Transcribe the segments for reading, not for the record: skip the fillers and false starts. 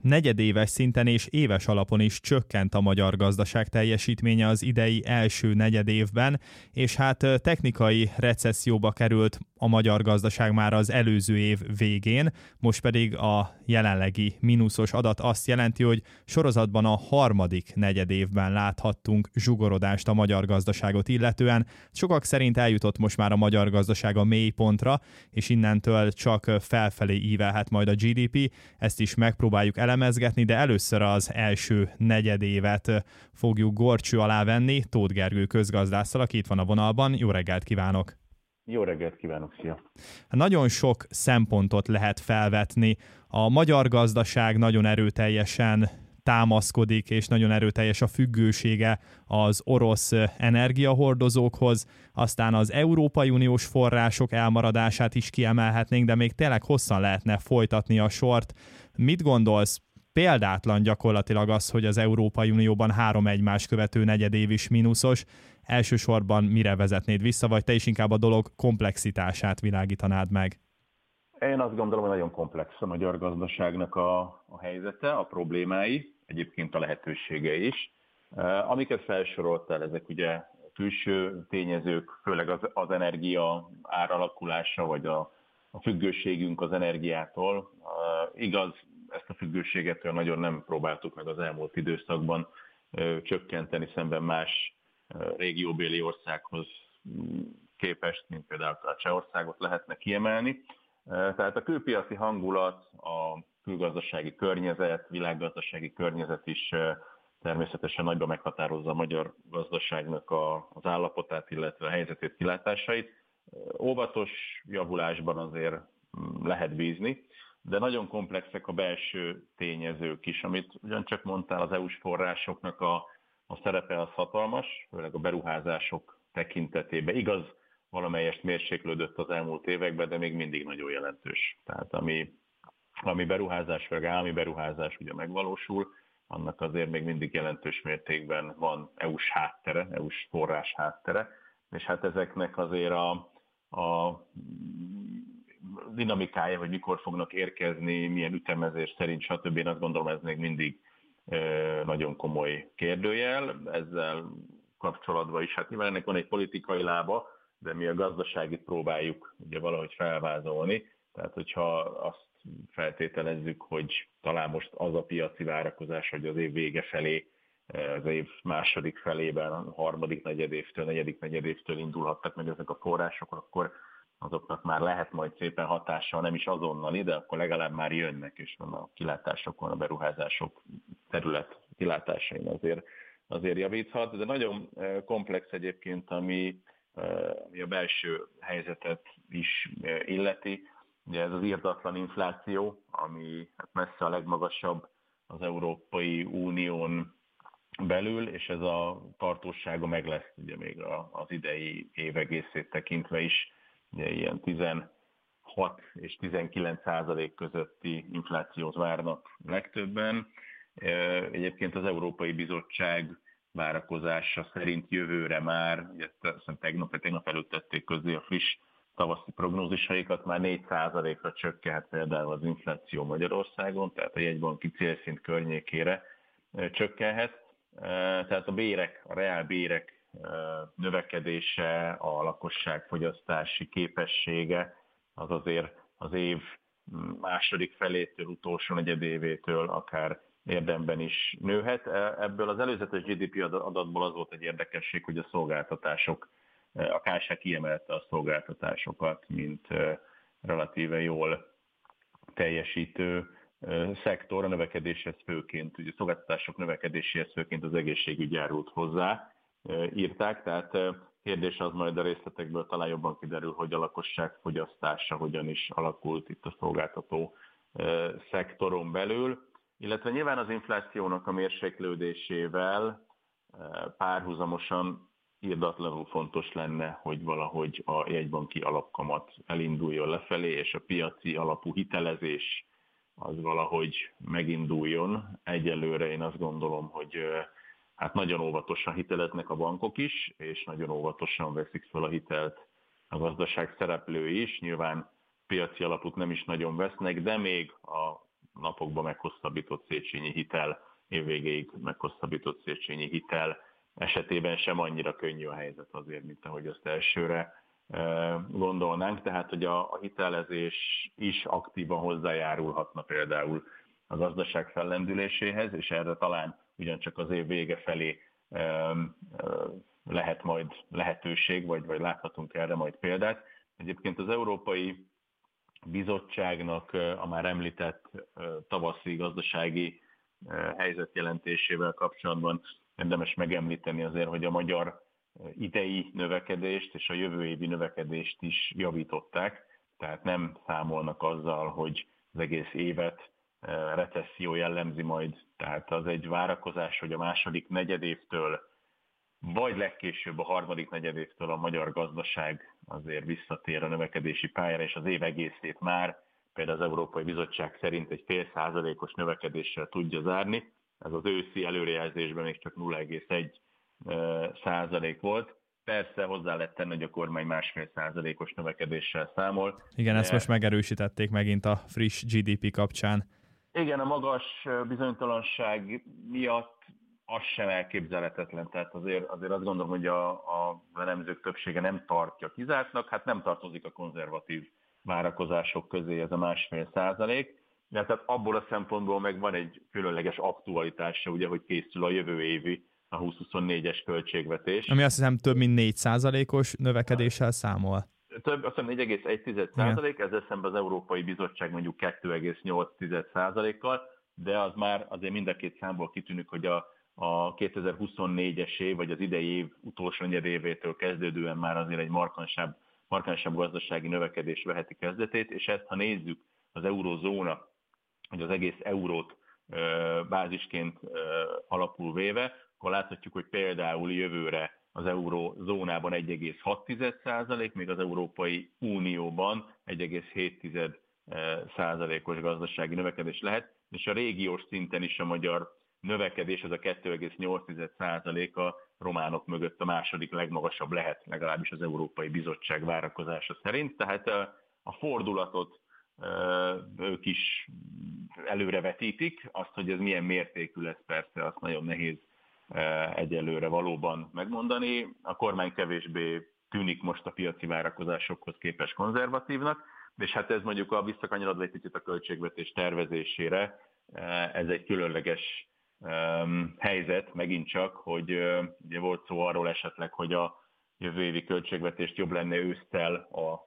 negyedéves szinten és éves alapon is csökkent a magyar gazdaság teljesítménye az idei első negyedévben, és hát technikai recesszióba került a magyar gazdaság már az előző év végén, most pedig a jelenlegi mínuszos adat azt jelenti, hogy sorozatban a harmadik negyedévben láthattunk zsugorodást a magyar gazdaságot illetően. Sokak szerint eljutott most már a magyar gazdaság a mélypontra, és innentől csak felfelé ívelhet majd a GDP. Ezt is megpróbáljuk elemezgetni, de először az első negyedévet fogjuk górcső alá venni. Tóth Gergő közgazdásszal, aki itt van a vonalban. Jó reggelt kívánok! Jó reggelt kívánok, szia! Nagyon sok szempontot lehet felvetni. A magyar gazdaság nagyon erőteljesen támaszkodik, és nagyon erőteljes a függősége az orosz energiahordozókhoz, aztán az Európai Uniós források elmaradását is kiemelhetnénk, de még tényleg hosszan lehetne folytatni a sort. Mit gondolsz? Példátlan gyakorlatilag az, hogy az Európai Unióban 3 egymást követő negyedév is mínuszos. Elsősorban mire vezetnéd vissza, vagy te is inkább a dolog komplexitását világítanád meg? Én azt gondolom, hogy nagyon komplex a magyar gazdaságnak a helyzete, a problémái, egyébként a lehetőségei is. Amiket felsoroltál, ezek ugye külső tényezők, főleg az energia áralakulása, vagy a függőségünk az energiától. Igaz, ezt a függőséget olyan nagyon nem próbáltuk meg az elmúlt időszakban csökkenteni szemben más régióbéli országhoz képest, mint például a Csehországot lehetne kiemelni. Tehát a külpiaci hangulat, a külgazdasági környezet, világgazdasági környezet is természetesen nagyban meghatározza a magyar gazdaságnak az állapotát, illetve a helyzetét, kilátásait. Óvatos javulásban azért lehet bízni, de nagyon komplexek a belső tényezők is, amit ugyancsak mondtál, az EU-s forrásoknak a szerepe az hatalmas, főleg a beruházások tekintetében. Igaz, valamelyest mérséklődött az elmúlt években, de még mindig nagyon jelentős. Tehát ami beruházás, vagy állami beruházás ugye megvalósul, annak azért még mindig jelentős mértékben van EU-s háttere, EU-s forrás háttere, és hát ezeknek azért a dinamikája, hogy mikor fognak érkezni, milyen ütemezés szerint, stb. Én azt gondolom, ez még mindig nagyon komoly kérdőjel. Ezzel kapcsolatban is, hát nyilván ennek van egy politikai lába, de mi a gazdaságit próbáljuk ugye valahogy felvázolni. Tehát, hogyha azt feltételezzük, hogy talán most az a piaci várakozás, hogy az év vége felé, az év második felében, a harmadik negyedévtől, negyedik negyedévtől indulhattak meg ezek a források, akkor azoknak már lehet majd szépen hatással, nem is azonnali, de akkor legalább már jönnek, és van a kilátásokon, a beruházások terület kilátásain azért javíthat, de nagyon komplex egyébként, ami a belső helyzetet is illeti. Ugye ez az irdatlan infláció, ami hát messze a legmagasabb az Európai Unión belül, és ez a tartósága meg lesz ugye még az idei év egészét tekintve is, ugye ilyen 16 és 19% közötti inflációt várnak legtöbben. Egyébként az Európai Bizottság várakozása szerint jövőre már, ugye tegnap előtt tették közzé a friss tavaszi prognózisaikat, már 4%-ra csökkenhet például az infláció Magyarországon, tehát a jegybanki célszint környékére csökkenhet. Tehát a bérek, a reálbérek növekedése, a lakosság fogyasztási képessége az azért az év második felétől, utolsó negyedévétől akár érdemben is nőhet. Ebből az előzetes GDP adatból az volt egy érdekesség, hogy a szolgáltatások, a KSH kiemelte a szolgáltatásokat, mint relatíve jól teljesítő szektor, a növekedéshez főként, ugye a szolgáltatások növekedéséhez főként az egészségügy járult hozzá, írták, tehát kérdés az majd a részletekből talán jobban kiderül, hogy a lakosság fogyasztása hogyan is alakult itt a szolgáltató szektoron belül, illetve nyilván az inflációnak a mérséklődésével párhuzamosan irdatlanul fontos lenne, hogy valahogy a jegybanki alapkamat elinduljon lefelé, és a piaci alapú hitelezés az valahogy meginduljon. Egyelőre én azt gondolom, hogy hát nagyon óvatosan hiteleznek a bankok is, és nagyon óvatosan veszik fel a hitelt a gazdaság szereplői is. Nyilván piaci alapút nem is nagyon vesznek, de még a napokban meghosszabbított Széchenyi hitel, évvégéig meghosszabbított Széchenyi hitel esetében sem annyira könnyű a helyzet azért, mint ahogy azt elsőre gondolnánk, tehát hogy a hitelezés is aktívan hozzájárulhatna például a gazdaság fellendüléséhez, és erre talán ugyancsak az év vége felé lehet majd lehetőség, vagy láthatunk erre majd példát. Egyébként az Európai Bizottságnak a már említett tavaszi gazdasági helyzetjelentésével kapcsolatban érdemes megemlíteni azért, hogy a magyar idei növekedést és a jövő évi növekedést is javították, tehát nem számolnak azzal, hogy az egész évet recesszió jellemzi majd, tehát az egy várakozás, hogy a második negyedévtől, vagy legkésőbb a harmadik negyedévtől a magyar gazdaság azért visszatér a növekedési pályára, és az év egészét már például az Európai Bizottság szerint egy 0,5%-os növekedéssel tudja zárni. Ez az őszi előrejelzésben még csak 0,1% volt. Persze hozzá lehet tenni, hogy a kormány 1,5%-os növekedéssel számol. Igen, ezt most megerősítették megint a friss GDP kapcsán. Igen, a magas bizonytalanság miatt az sem elképzelhetetlen. Tehát azért azt gondolom, hogy a elemzők többsége nem tartja kizártnak, hát nem tartozik a konzervatív várakozások közé ez a 1,5%. De tehát abból a szempontból meg van egy különleges aktualitása, ugye, hogy készül a jövő évi, a 2024-es költségvetés. Ami azt hiszem több mint 4%-os növekedéssel számol. Több, azt hiszem 4,1%, ezzel szemben az Európai Bizottság mondjuk 2,8%-kal, de az már azért mind a két számból kitűnik, hogy a 2024-es év, vagy az idei év utolsó negyedévétől kezdődően már azért egy markánsabb gazdasági növekedés veheti kezdetét, és ezt, ha nézzük az eurózóna, hogy az egész eurót bázisként alapul véve, akkor láthatjuk, hogy például jövőre az eurózónában 1,6%, még az Európai Unióban 1,7%-os gazdasági növekedés lehet, és a régiós szinten is a magyar növekedés, az a 2,8% a románok mögött a második legmagasabb lehet, legalábbis az Európai Bizottság várakozása szerint. Tehát a fordulatot ők is előrevetítik, azt, hogy ez milyen mértékű lesz, persze, azt nagyon nehéz egyelőre valóban megmondani. A kormány kevésbé tűnik most a piaci várakozásokhoz képest konzervatívnak, és hát ez mondjuk a visszakanyarodva egy picit a költségvetés tervezésére, ez egy különleges helyzet, megint csak, hogy ugye volt szó arról esetleg, hogy a jövő évi költségvetést jobb lenne ősszel a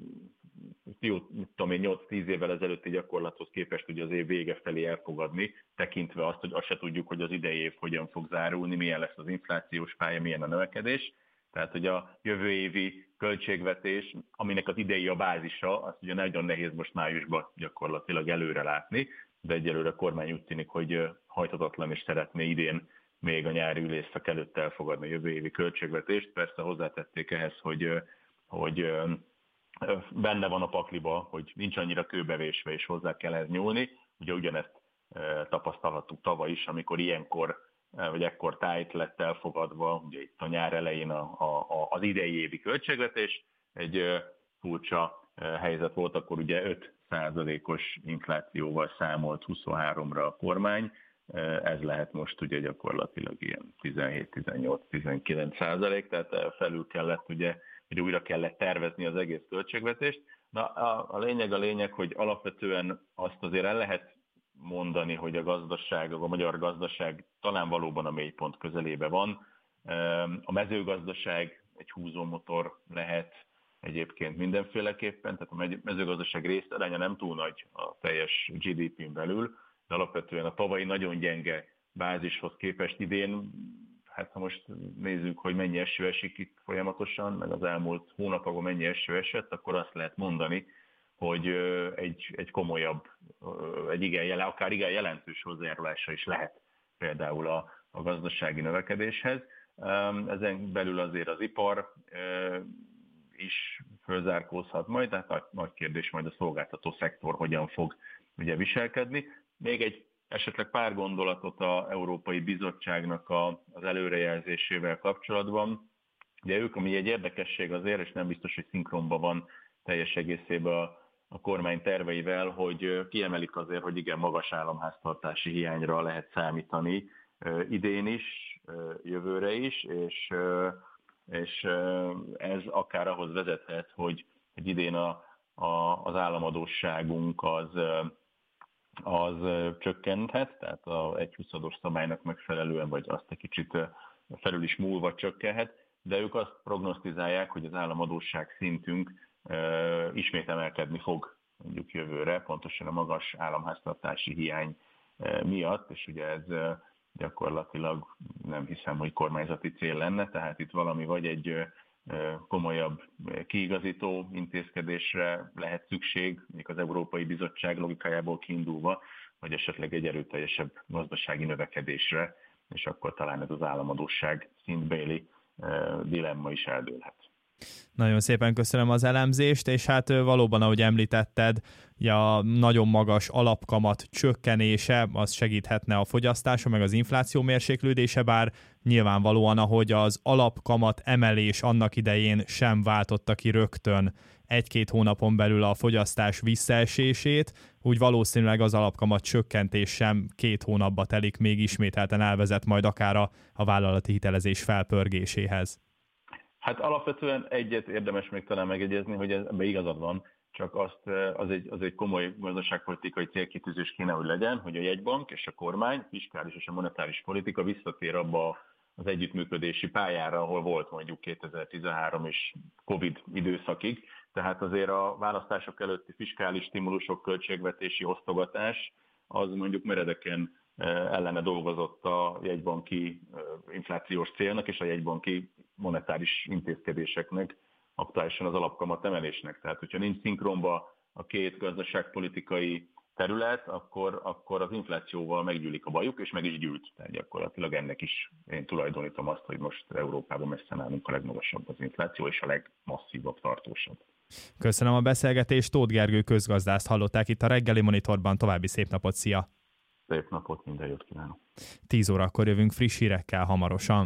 8-10 évvel ezelőtti gyakorlathoz képest ugye az év vége felé elfogadni, tekintve azt, hogy azt se tudjuk, hogy az idei év hogyan fog zárulni, milyen lesz az inflációs pálya, milyen a növekedés. Tehát, hogy a jövő évi költségvetés, aminek az idei a bázisa, azt ugye nagyon nehéz most májusban gyakorlatilag előre látni, de egyelőre a kormány úgy tűnik, hogy hajthatatlan és szeretné idén még a nyári ülésszak előtt elfogadni a jövő évi költségvetést. Persze hozzátették ehhez, hogy benne van a pakliba, hogy nincs annyira kőbevésve, és hozzá kell ehhez nyúlni. Ugye ugyanezt tapasztalhattuk tavaly is, amikor ilyenkor, vagy ekkor tájt lett elfogadva, ugye itt a nyár elején az idei évi költségvetés. Egy furcsa helyzet volt, akkor ugye 5%-os inflációval számolt 23-ra a kormány. Ez lehet most ugye gyakorlatilag ilyen 17-18-19%, tehát felül kellett ugye, hogy újra kellett tervezni az egész költségvetést. Na, a lényeg, hogy alapvetően azt azért el lehet mondani, hogy a magyar gazdaság talán valóban a mélypont közelébe van. A mezőgazdaság egy húzómotor lehet egyébként mindenféleképpen, tehát a mezőgazdaság részaránya nem túl nagy a teljes GDP-n belül, de alapvetően a tavalyi nagyon gyenge bázishoz képest idén, hát ha most nézzük, hogy mennyi eső esik itt folyamatosan, meg az elmúlt hónapokban mennyi eső esett, akkor azt lehet mondani, hogy egy komolyabb, akár igen jelentős hozzájárulása is lehet például a gazdasági növekedéshez. Ezen belül azért az ipar is fölzárkózhat majd, tehát nagy kérdés majd a szolgáltató szektor hogyan fog ugye viselkedni. Még egy esetleg pár gondolatot az Európai Bizottságnak az előrejelzésével kapcsolatban. Ugye ők, ami egy érdekesség azért, és nem biztos, hogy szinkronban van teljes egészében a kormány terveivel, hogy kiemelik azért, hogy igen, magas államháztartási hiányra lehet számítani idén is, jövőre is, és ez akár ahhoz vezethet, hogy idén az államadósságunk az csökkenthet, tehát a 1/20 szabálynak megfelelően, vagy azt egy kicsit felül is múlva csökkenhet, de ők azt prognosztizálják, hogy az államadósság szintünk ismét emelkedni fog mondjuk jövőre, pontosan a magas államháztartási hiány miatt, és ugye ez gyakorlatilag nem hiszem, hogy kormányzati cél lenne, tehát itt valami vagy egy komolyabb kiigazító intézkedésre lehet szükség, mondjuk az Európai Bizottság logikájából kiindulva, vagy esetleg egy erőteljesebb gazdasági növekedésre, és akkor talán ez az államadósság szintbéli dilemma is eldőlhet. Nagyon szépen köszönöm az elemzést, és hát valóban, ahogy említetted, a nagyon magas alapkamat csökkenése az segíthetne a fogyasztása, meg az infláció mérséklődése, bár nyilvánvalóan, ahogy az alapkamat emelés annak idején sem váltotta ki rögtön 1-2 hónapon belül a fogyasztás visszaesését, úgy valószínűleg az alapkamat csökkentés sem 2 hónapba telik, még ismételten elvezet majd akár a vállalati hitelezés felpörgéséhez. Hát alapvetően egyet érdemes még talán megjegyezni, hogy ebben igazad van, csak az egy komoly gazdaságpolitikai célkitűzés kéne, hogy legyen, hogy a jegybank és a kormány, fiskális és a monetáris politika visszatér abba az együttműködési pályára, ahol volt mondjuk 2013 és Covid időszakig. Tehát azért a választások előtti fiskális stimulusok, költségvetési osztogatás az mondjuk meredeken ellene dolgozott a jegybanki inflációs célnak és a jegybanki monetáris intézkedéseknek, aktuálisan az alapkamat emelésnek. Tehát, hogyha nincs szinkronba a két gazdaságpolitikai terület, akkor az inflációval meggyűlik a bajuk, és meg is gyűlt. Tehát gyakorlatilag ennek is én tulajdonítom azt, hogy most Európában messze nálunk a legmagasabb az infláció, és a legmasszívabb, tartósabb. Köszönöm a beszélgetést, Tóth Gergő közgazdászt hallották itt a Reggeli Monitorban. További szép napot, szia! Szép napot, minden jót kívánok! 10 órakor jövünk friss hírekkel hamarosan.